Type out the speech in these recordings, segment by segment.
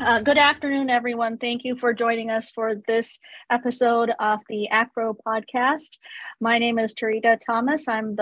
Good afternoon, everyone. Thank you for joining us for this episode of the ACRO podcast. My name is Tarita Thomas. I'm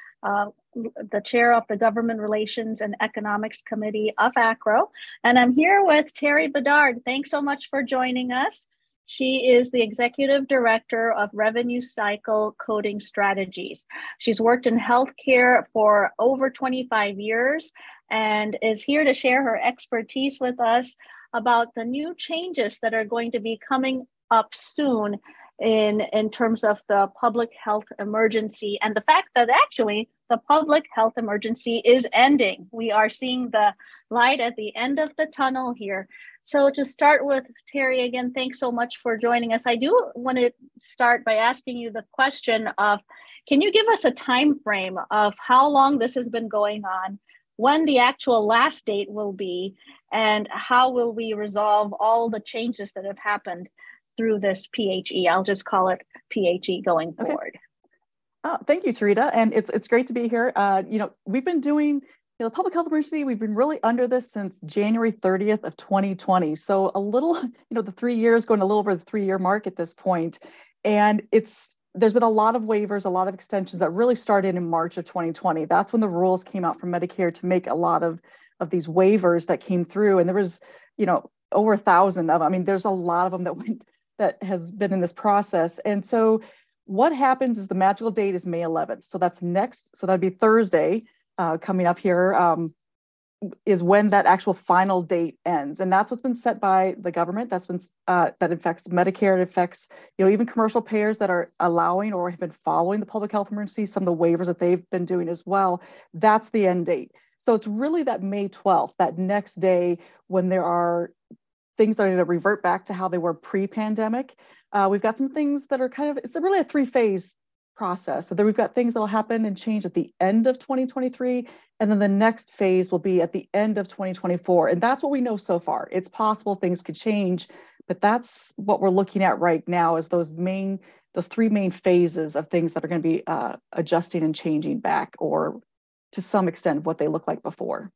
the chair of the Government Relations and Economics Committee of ACRO, and I'm here with Terry Bedard. Thanks so much for joining us. She is the Executive Director of Revenue Cycle Coding Strategies. She's worked in healthcare for over 25 years and is here to share her expertise with us about the new changes that are going to be coming up soon in terms of the public health emergency and the fact that actually the public health emergency is ending. We are seeing the light at the end of the tunnel here. So to start with, Terry, again, thanks so much for joining us. I do want to start by asking you the question of, can you give us a time frame of how long this has been going on, when the actual last date will be, and how will we resolve all the changes that have happened through this PHE? I'll just call it PHE going forward. Oh, thank you, Tarita. And it's great to be here. We've been doing the public health emergency. We've been really under this since January 30th of 2020. So a little, the 3 years going a little over the 3-year mark at this point. And there's been a lot of waivers, a lot of extensions that really started in March of 2020. That's when the rules came out from Medicare to make a lot of these waivers that came through. And there was, over 1,000 of them. I mean, there's a lot of them that has been in this process. And so what happens is the magical date is May 11th. So that's so that'd be Thursday coming up here, is when that actual final date ends. And that's what's been set by the government. That's been, that affects Medicare. It affects, even commercial payers that are allowing or have been following the public health emergency, some of the waivers that they've been doing as well. That's the end date. So it's really that May 12th, that next day when there are things that are going to revert back to how they were pre-pandemic. We've got some things that are it's really a 3-phase process. So then we've got things that'll happen and change at the end of 2023. And then the next phase will be at the end of 2024. And that's what we know so far. It's possible things could change, but that's what we're looking at right now is those 3 main phases of things that are going to be adjusting and changing back, or to some extent what they look like before.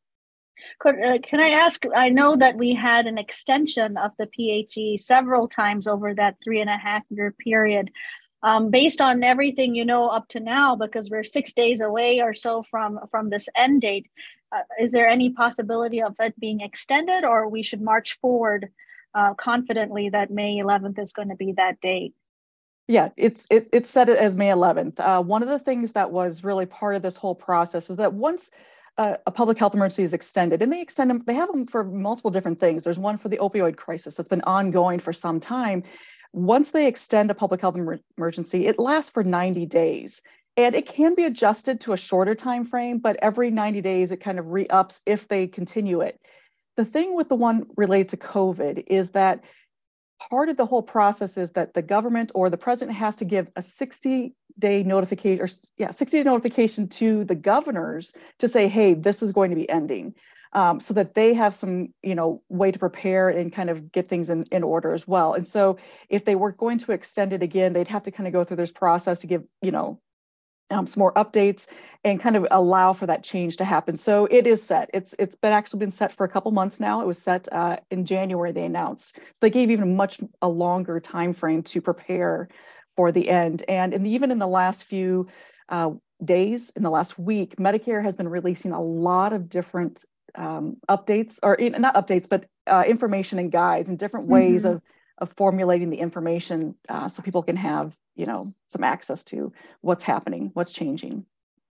Can I ask, I know that we had an extension of the PHE several times over that 3.5-year period. Based on everything up to now, because we're 6 days away or so from this end date, is there any possibility of it being extended, or we should march forward confidently that May 11th is going to be that date? Yeah, it's set as May 11th. One of the things that was really part of this whole process is that once a public health emergency is extended, and they have them for multiple different things. There's one for the opioid crisis that's been ongoing for some time. Once they extend a public health emergency, it lasts for 90 days. And it can be adjusted to a shorter time frame, but every 90 days, it kind of re-ups if they continue it. The thing with the one related to COVID is that part of the whole process is that the government or the president has to give a 60-day notification, 60-day notification to the governors to say, hey, this is going to be ending, so that they have some, way to prepare and kind of get things in order as well. And so if they were going to extend it again, they'd have to kind of go through this process to give, some more updates and kind of allow for that change to happen. So it is set. It's been set for a couple months now. It was set in January, they announced. So they gave even a longer time frame to prepare for the end. And even in the last few days, in the last week, Medicare has been releasing a lot of different updates, or not updates, but information and guides and different ways of formulating the information so people can have some access to what's happening, what's changing.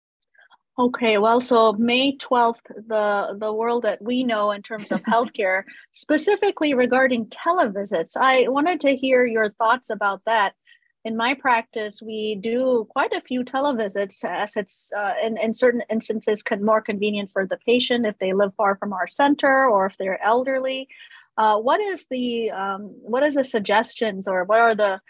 Okay, well, so May 12th, the world that we know in terms of healthcare, specifically regarding televisits, I wanted to hear your thoughts about that. In my practice, we do quite a few televisits, as it's in certain instances more convenient for the patient if they live far from our center or if they're elderly. What is the suggestions, or what are the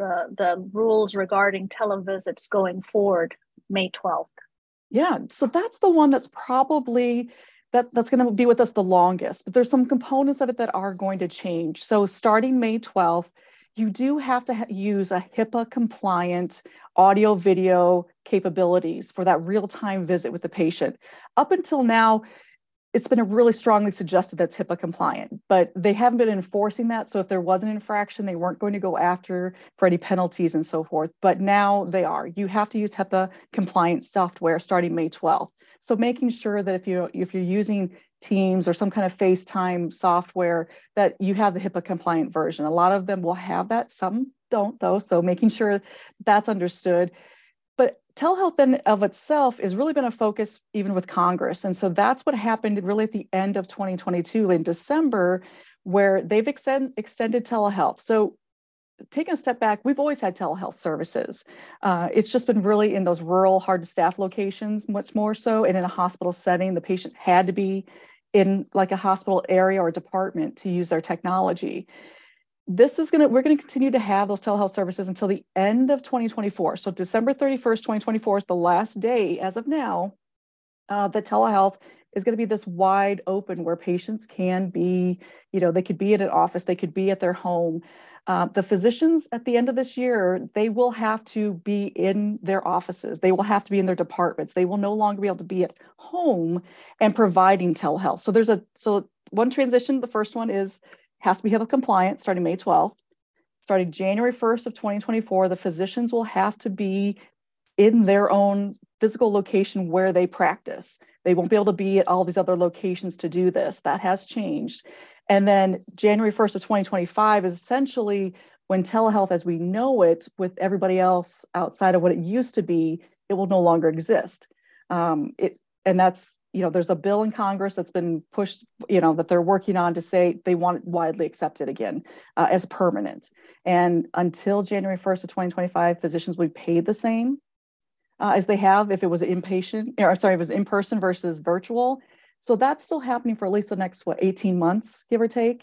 rules regarding televisits going forward May 12th? Yeah, so that's the one that's probably that's going to be with us the longest, but there's some components of it that are going to change. So starting May 12th, you do have to use a HIPAA compliant audio video capabilities for that real-time visit with the patient. Up until now, it's been a really strongly suggested that's HIPAA compliant, but they haven't been enforcing that. So if there was an infraction, they weren't going to go after for any penalties and so forth. But now they are. You have to use HIPAA compliant software starting May 12th. So making sure that if you're using Teams or some kind of FaceTime software, that you have the HIPAA compliant version. A lot of them will have that, some don't though. So making sure that's understood. But telehealth in of itself has really been a focus even with Congress. And so that's what happened really at the end of 2022 in December, where they've extended telehealth. So taking a step back, we've always had telehealth services. It's just been really in those rural, hard to staff locations, much more so. And in a hospital setting, the patient had to be in like a hospital area or department to use their technology. We're going to continue to have those telehealth services until the end of 2024. So December 31st, 2024 is the last day as of now that telehealth is going to be this wide open where patients can be, they could be at an office, they could be at their home. The physicians at the end of this year, they will have to be in their offices. They will have to be in their departments. They will no longer be able to be at home and providing telehealth. So one transition, the first one has to be HIPAA compliant starting May 12th. Starting January 1st of 2024, the physicians will have to be in their own physical location where they practice. They won't be able to be at all these other locations to do this. That has changed. And then January 1st of 2025 is essentially when telehealth as we know it with everybody else outside of what it used to be, it will no longer exist. And that's, there's a bill in Congress that's been pushed, that they're working on to say they want it widely accepted again as permanent. And until January 1st of 2025, physicians will be paid the same as they have if it was it was in person versus virtual. So that's still happening for at least the next, 18 months, give or take.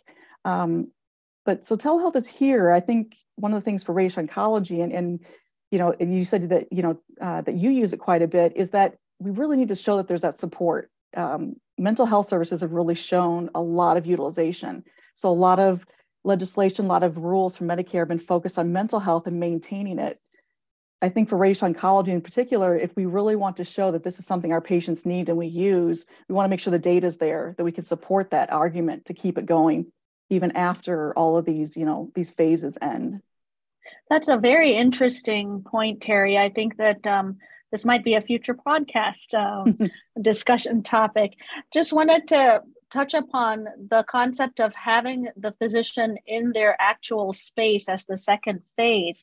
But so telehealth is here. I think one of the things for radiation oncology and you said that, that you use it quite a bit is that we really need to show that there's that support. Mental health services have really shown a lot of utilization. So a lot of legislation, a lot of rules from Medicare have been focused on mental health and maintaining it. I think for radiation oncology in particular, if we really want to show that this is something our patients need and we use, we want to make sure the data is there, that we can support that argument to keep it going even after all of these, these phases end. That's a very interesting point, Terry. I think that this might be a future podcast discussion topic. Just wanted to touch upon the concept of having the physician in their actual space as the second phase.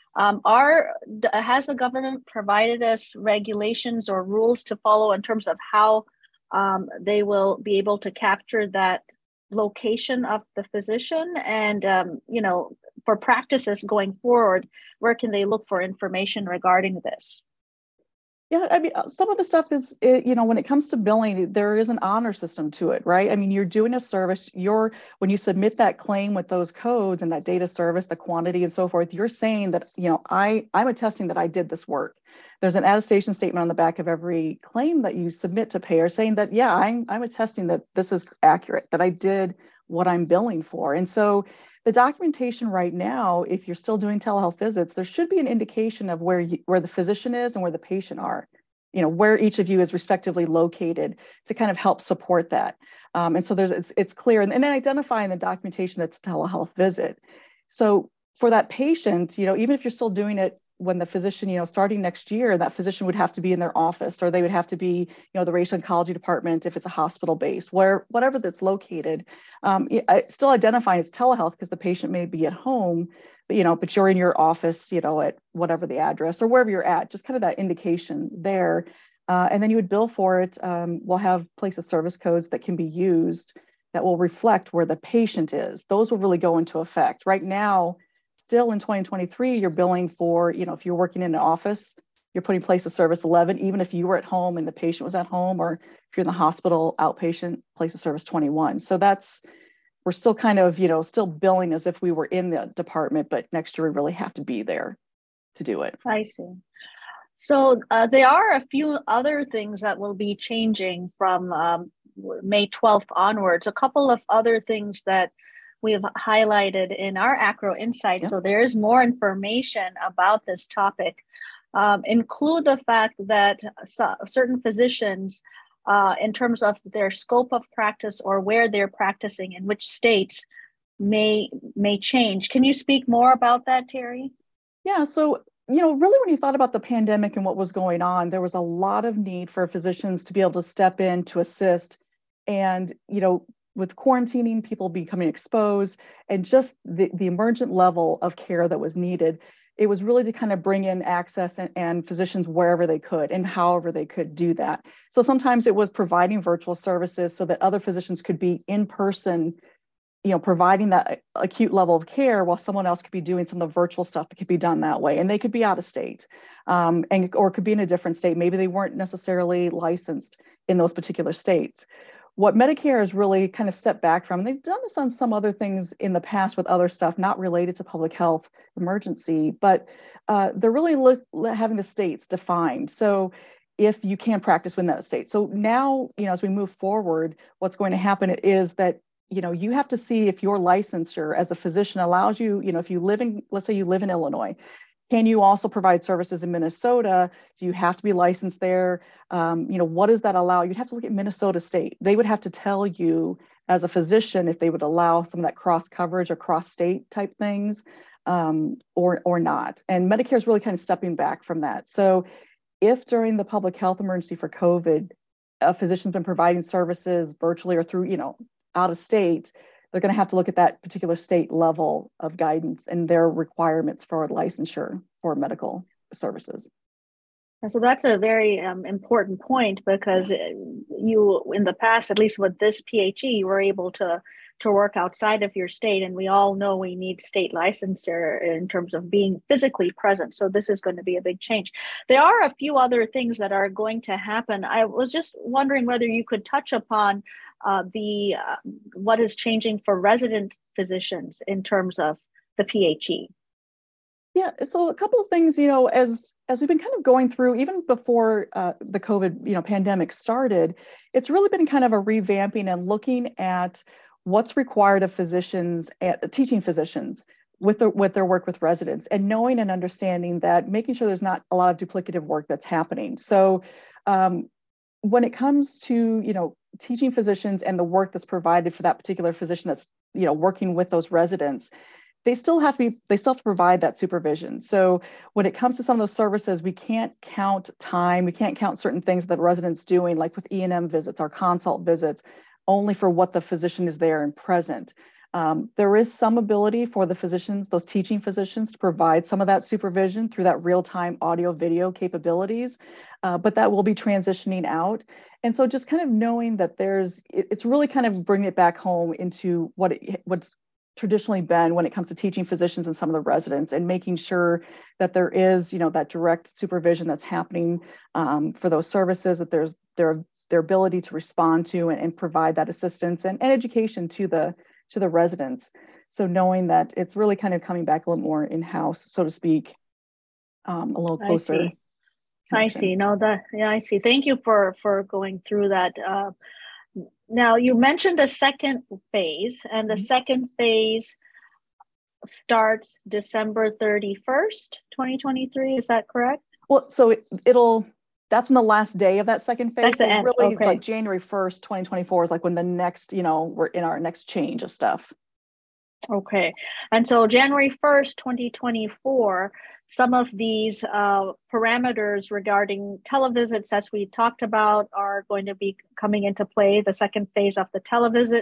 Has the government provided us regulations or rules to follow in terms of how they will be able to capture that location of the physician? And, for practices going forward, where can they look for information regarding this? Yeah, I mean, some of the stuff is, when it comes to billing, there is an honor system to it, right? I mean, you're doing a service, when you submit that claim with those codes and that data service, the quantity and so forth, you're saying that, I'm attesting that I did this work. There's an attestation statement on the back of every claim that you submit to payer saying that, yeah, I'm attesting that this is accurate, that I did what I'm billing for. And so the documentation right now, if you're still doing telehealth visits, there should be an indication of where the physician is and where the patient are, where each of you is respectively located to kind of help support that. And so it's clear. And then identifying the documentation that's a telehealth visit. So for that patient, even if you're still doing it when the physician, starting next year, that physician would have to be in their office, or they would have to be, the radiation oncology department if it's a hospital based, whatever that's located. Still identifying as telehealth because the patient may be at home, but you're in your office, at whatever the address or wherever you're at, just kind of that indication there. And then you would bill for it. We'll have place of service codes that can be used that will reflect where the patient is. Those will really go into effect. Right now, still in 2023, you're billing for, if you're working in an office, you're putting place of service 11, even if you were at home and the patient was at home, or if you're in the hospital, outpatient, place of service 21. So we're still kind of, still billing as if we were in the department, but next year we really have to be there to do it. I see. So there are a few other things that will be changing from May 12th onwards, a couple of other things that we have highlighted in our ACRO Insights. Yeah. So there is more information about this topic. Include the fact that certain physicians in terms of their scope of practice or where they're practicing in which states may change. Can you speak more about that, Terry? Yeah, so really when you thought about the pandemic and what was going on, there was a lot of need for physicians to be able to step in to assist. And, with quarantining, people becoming exposed and just the emergent level of care that was needed, it was really to kind of bring in access and physicians wherever they could and however they could do that. So sometimes it was providing virtual services so that other physicians could be in person, providing that acute level of care while someone else could be doing some of the virtual stuff that could be done that way. And they could be out of state or could be in a different state. Maybe they weren't necessarily licensed in those particular states. What Medicare has really kind of stepped back from, they've done this on some other things in the past with other stuff not related to public health emergency, but they're really having the states defined. So if you can practice within that state. So now, as we move forward, what's going to happen is that you have to see if your licensure as a physician allows you, if you live in, let's say you live in Illinois, can you also provide services in Minnesota? Do you have to be licensed there? What does that allow? You'd have to look at Minnesota state. They would have to tell you as a physician if they would allow some of that cross coverage or cross state type things or not. And Medicare is really kind of stepping back from that. So if during the public health emergency for COVID, a physician's been providing services virtually or through, out of state, they're going to have to look at that particular state level of guidance and their requirements for licensure for medical services. So that's a very important point, because you, in the past, at least with this PHE, you were able to work outside of your state. And we all know we need state licensure in terms of being physically present. So this is going to be a big change. There are a few other things that are going to happen. I was just wondering whether you could touch upon what is changing for resident physicians in terms of the PHE. Yeah, so a couple of things, as we've been kind of going through, even before the COVID, pandemic started, it's really been kind of a revamping and looking at what's required of physicians, teaching physicians with their work with residents, and knowing and understanding that, making sure there's not a lot of duplicative work that's happening. So when it comes to, teaching physicians and the work that's provided for that particular physician that's, working with those residents, they still have to provide that supervision. So when it comes to some of those services, we can't count time, we can't count certain things that the resident's doing, like with E&M visits, our consult visits, only for what the physician is there and present. There is some ability for the physicians, those teaching physicians, to provide some of that supervision through that real-time audio video capabilities, but that will be transitioning out. And so just kind of knowing that it's really kind of bringing it back home into what's traditionally been when it comes to teaching physicians and some of the residents, and making sure that there is, that direct supervision that's happening for those services, that there's their ability to respond to and provide that assistance and education to the residents. So knowing that it's really kind of coming back a little more in-house, so to speak, a little closer. I see. No, I see. Thank you for going through that. Now, you mentioned a second phase, and the second phase starts December 31st, 2023. Is that correct? Well, so that's when the last day of that second phase. That's the end. Really, okay. Like January 1st, 2024 is like when the next, we're in our next change of stuff. Okay. And so January 1st, 2024, some of these parameters regarding televisits, as we talked about, are going to be coming into play. The second phase of the televisit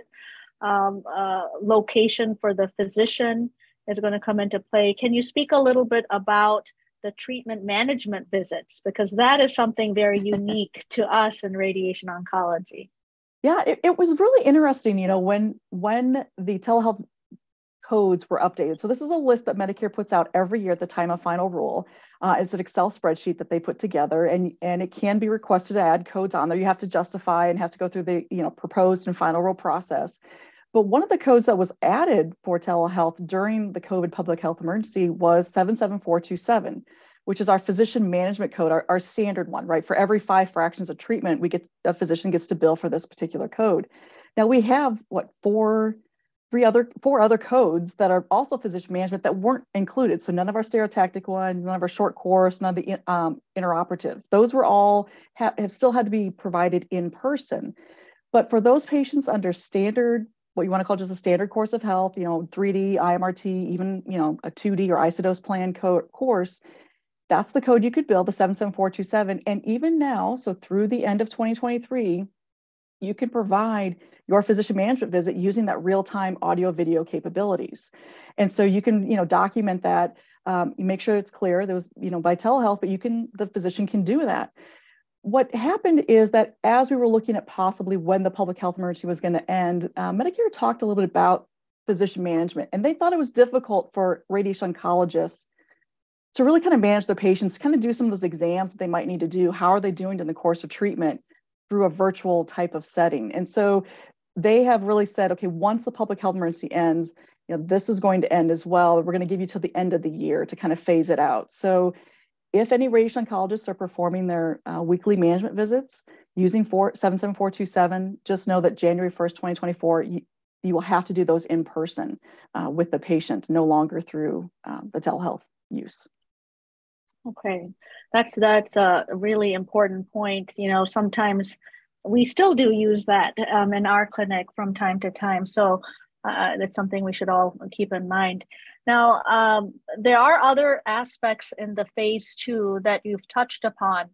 location for the physician is going to come into play. Can you speak a little bit about the treatment management visits? Because that is something very unique to us in radiation oncology. Yeah, it was really interesting, when the telehealth codes were updated. So this is a list that Medicare puts out every year at the time of final rule. It's an Excel spreadsheet that they put together, and it can be requested to add codes on there. You have to justify and has to go through the proposed and final rule process. But one of the codes that was added for telehealth during the COVID public health emergency was 77427, which is our physician management code, our standard one, right? For every 5 fractions of treatment, a physician gets to bill for this particular code. Now we have 4 four other codes that are also physician management that weren't included. So none of our stereotactic ones, none of our short course, none of the interoperative. Those were all have still had to be provided in person. But for those patients under standard, what you want to call just a standard course of health, 3D, IMRT, even, a 2D or isodose plan course, that's the code you could bill, the 77427. And even now, so through the end of 2023, you can provide your physician management visit using that real-time audio video capabilities. And so you can, document that, you make sure it's clear. There was, by telehealth, but the physician can do that. What happened is that as we were looking at possibly when the public health emergency was going to end, Medicare talked a little bit about physician management, and they thought it was difficult for radiation oncologists to really kind of manage their patients, kind of do some of those exams that they might need to do. How are they doing in the course of treatment through a virtual type of setting? And so they have really said, okay, once the public health emergency ends, this is going to end as well. We're going to give you till the end of the year to kind of phase it out. So if any radiation oncologists are performing their weekly management visits using 77427, just know that January 1st, 2024, you will have to do those in person with the patient, no longer through the telehealth use. Okay, that's a really important point. Sometimes we still do use that in our clinic from time to time. So that's something we should all keep in mind. Now, there are other aspects in the phase 2 that you've touched upon.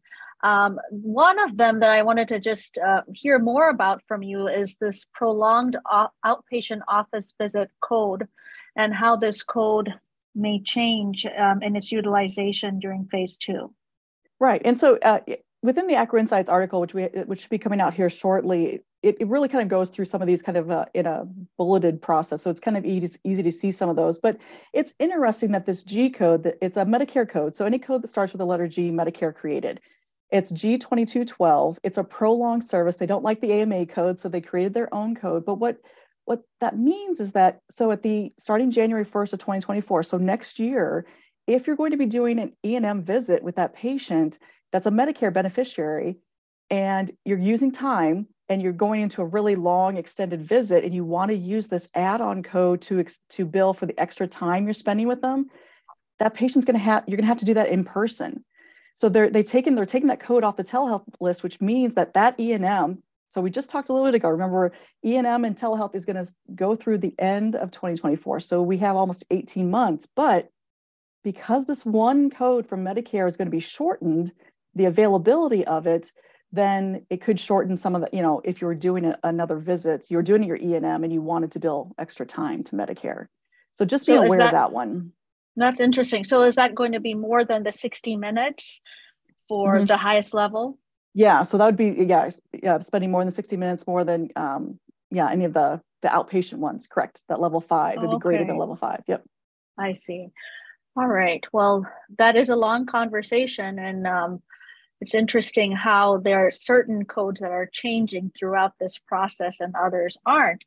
One of them that I wanted to just hear more about from you is this prolonged outpatient office visit code and how this code may change in its utilization during phase 2. Right. And so within the ACRO Insights article, which should be coming out here shortly, it really kind of goes through some of these kind of in a bulleted process. So it's kind of easy to see some of those. But it's interesting that this G code, it's a Medicare code. So any code that starts with the letter G, Medicare created. It's G2212. It's a prolonged service. They don't like the AMA code, so they created their own code. But what that means is that, so starting January 1st of 2024, so next year, if you're going to be doing an E&M visit with that patient that's a Medicare beneficiary, and you're using time, and you're going into a really long extended visit, and you want to use this add-on code to bill for the extra time you're spending with them, that patient's you're going to have to do that in person. So they're taking that code off the telehealth list, which means that E&M. So we just talked a little bit ago. Remember, E&M and telehealth is going to go through the end of 2024. So we have almost 18 months. But because this one code from Medicare is going to be shortened, the availability of it, then it could shorten some of the, if you were doing another visit, you're doing your E&M and you wanted to bill extra time to Medicare. So just be aware of that one. That's interesting. So is that going to be more than the 60 minutes for the highest level? Yeah, so that would be, spending more than 60 minutes, more than, any of the outpatient ones, correct. That level 5 would be greater than level 5, yep. I see. All right, well, that is a long conversation, and it's interesting how there are certain codes that are changing throughout this process and others aren't.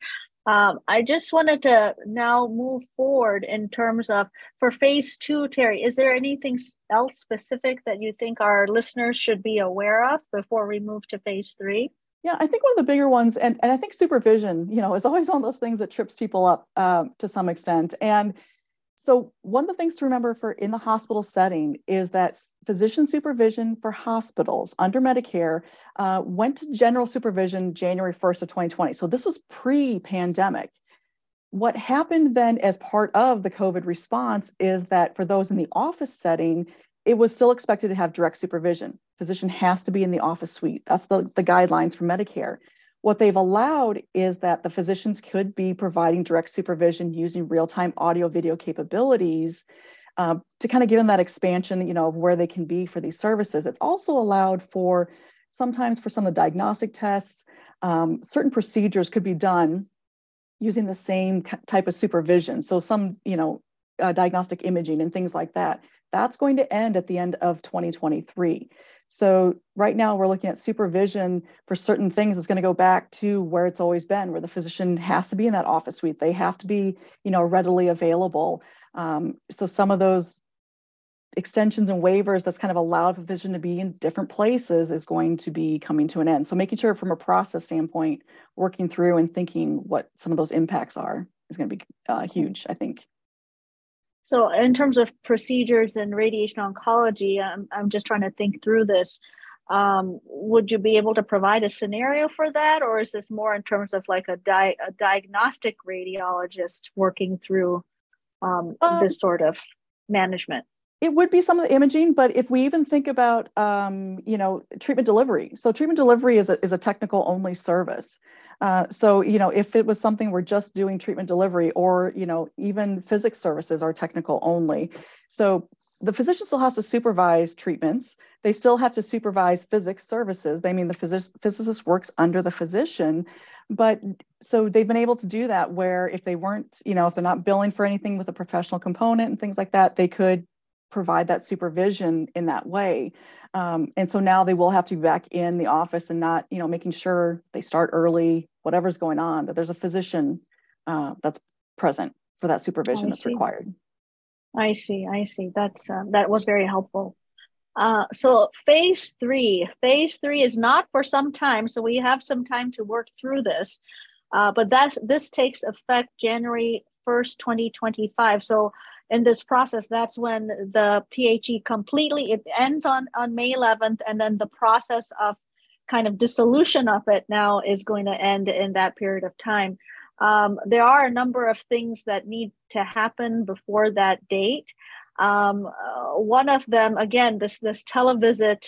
I just wanted to now move forward in terms of, for phase 2, Terry, is there anything else specific that you think our listeners should be aware of before we move to phase 3? Yeah, I think one of the bigger ones, and I think supervision, is always one of those things that trips people up to some extent. And so one of the things to remember for in the hospital setting is that physician supervision for hospitals under Medicare went to general supervision January 1st of 2020. So this was pre-pandemic. What happened then as part of the COVID response is that for those in the office setting, it was still expected to have direct supervision. Physician has to be in the office suite. That's the guidelines for Medicare. What they've allowed is that the physicians could be providing direct supervision using real-time audio video capabilities to kind of give them that expansion, of where they can be for these services. It's also allowed for sometimes for some of the diagnostic tests, certain procedures could be done using the same type of supervision. So some, diagnostic imaging and things like that. That's going to end at the end of 2023. So right now we're looking at supervision for certain things. It's going to go back to where it's always been, where the physician has to be in that office suite. They have to be, readily available. So some of those extensions and waivers that's kind of allowed for the physician to be in different places is going to be coming to an end. So making sure from a process standpoint, working through and thinking what some of those impacts are. is going to be huge, I think. So in terms of procedures and radiation oncology, I'm just trying to think through this. Would you be able to provide a scenario for that, or is this more in terms of like a diagnostic radiologist working through this sort of management? It would be some of the imaging, but if we even think about, treatment delivery. So treatment delivery is a technical only service. So, if it was something we're just doing treatment delivery, or, even physics services are technical only. So the physician still has to supervise treatments. They still have to supervise physics services. They mean the physicist works under the physician. But so they've been able to do that where if they weren't, if they're not billing for anything with a professional component and things like that, they could provide that supervision in that way. And so now they will have to be back in the office and not, making sure they start early, whatever's going on, that there's a physician that's present for that supervision that's required. I see. That was very helpful. So phase three is not for some time. So we have some time to work through this, but this takes effect January 1st, 2025. So in this process, that's when the PHE it ends on May 11th, and then the process of kind of dissolution of it now is going to end in that period of time. There are a number of things that need to happen before that date. One of them, again, this televisit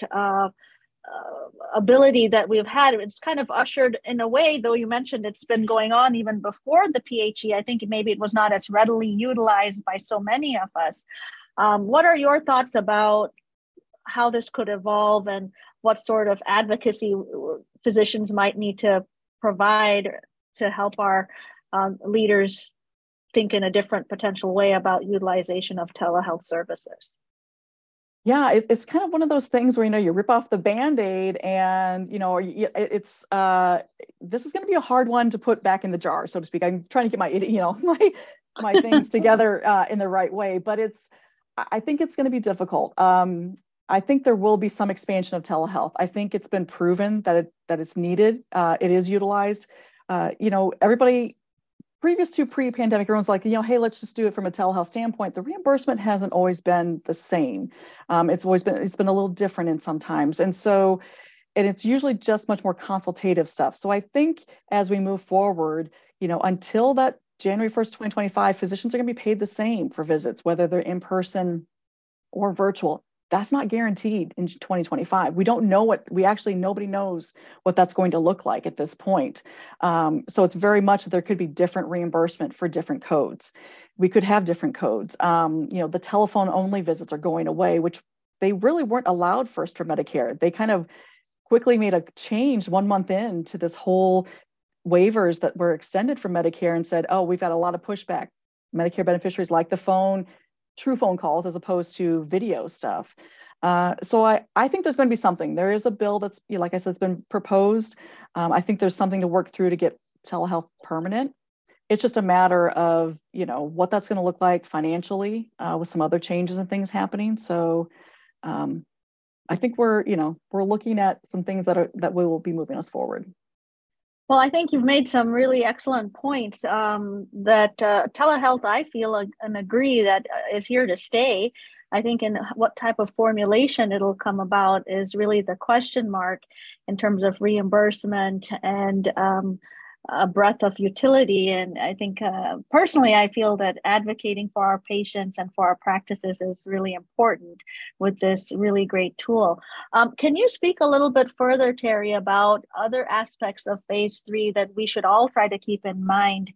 ability that we've had, it's kind of ushered in a way, though you mentioned it's been going on even before the PHE. I think maybe it was not as readily utilized by so many of us. What are your thoughts about how this could evolve and what sort of advocacy physicians might need to provide to help our leaders think in a different potential way about utilization of telehealth services? Yeah, it's kind of one of those things where, you rip off the Band-Aid and, it's, this is going to be a hard one to put back in the jar, so to speak. I'm trying to get my things together in the right way, but I think it's going to be difficult. I think there will be some expansion of telehealth. I think it's been proven that it's needed. It is utilized. Everybody previous to pre-pandemic, everyone's like, hey, let's just do it from a telehealth standpoint. The reimbursement hasn't always been the same. It's been a little different in sometimes. And it's usually just much more consultative stuff. So I think as we move forward, until that January 1st, 2025, physicians are going to be paid the same for visits, whether they're in person or virtual. That's not guaranteed in 2025. We don't know nobody knows what that's going to look like at this point. So it's very much, there could be different reimbursement for different codes. We could have different codes. The telephone only visits are going away, which they really weren't allowed first for Medicare. They kind of quickly made a change 1 month into this whole waivers that were extended from Medicare and said, oh, we've got a lot of pushback. Medicare beneficiaries like the phone, true phone calls as opposed to video stuff. So I think there's going to be something. There is a bill that's, like I said, it's been proposed. I think there's something to work through to get telehealth permanent. It's just a matter of, what that's going to look like financially with some other changes and things happening. So I think we're looking at some things that will be moving us forward. Well, I think you've made some really excellent points that telehealth, I feel and agree that is here to stay. I think in what type of formulation it'll come about is really the question mark in terms of reimbursement and a breadth of utility. And I think personally, I feel that advocating for our patients and for our practices is really important with this really great tool. Can you speak a little bit further, Terry, about other aspects of phase 3 that we should all try to keep in mind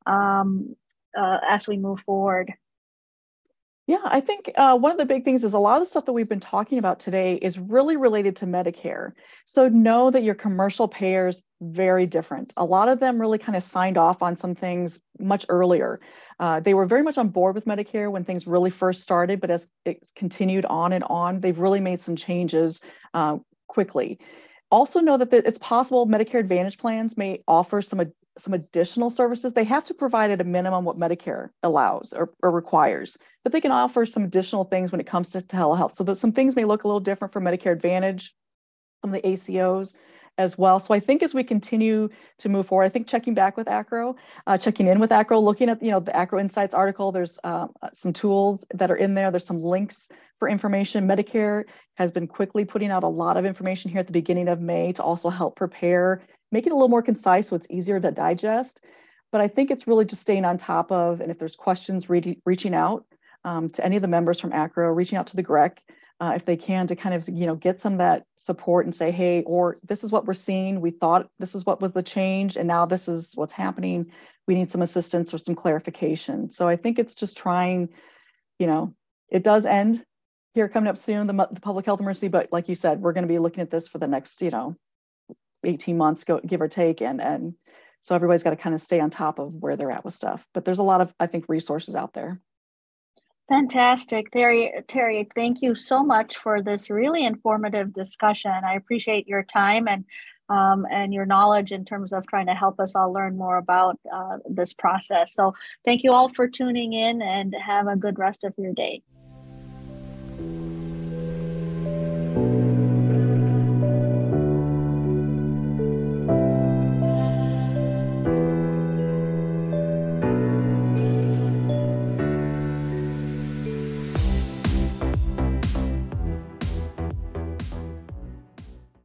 as we move forward? Yeah, I think one of the big things is a lot of the stuff that we've been talking about today is really related to Medicare. So know that your commercial payers very different. A lot of them really kind of signed off on some things much earlier. They were very much on board with Medicare when things really first started, but as it continued on and on, they've really made some changes quickly. Also know that it's possible Medicare Advantage plans may offer some additional services. They have to provide at a minimum what Medicare allows or requires, but they can offer some additional things when it comes to telehealth. So that some things may look a little different for Medicare Advantage, some of the ACOs, as well. So I think as we continue to move forward, I think checking in with ACRO, looking at, the ACRO Insights article, there's some tools that are in there. There's some links for information. Medicare has been quickly putting out a lot of information here at the beginning of May to also help prepare, make it a little more concise so it's easier to digest. But I think it's really just staying on top of, and if there's questions, reaching out to any of the members from ACRO, reaching out to the GREC, if they can, to kind of, get some of that support and say, hey, or this is what we're seeing. We thought this is what was the change, and now this is what's happening. We need some assistance or some clarification. So I think it's just trying, it does end here coming up soon, the public health emergency, but like you said, we're going to be looking at this for the next, 18 months, give or take. And so everybody's got to kind of stay on top of where they're at with stuff. But there's a lot of, I think, resources out there. Fantastic. Terry, thank you so much for this really informative discussion. I appreciate your time and your knowledge in terms of trying to help us all learn more about this process. So thank you all for tuning in, and have a good rest of your day.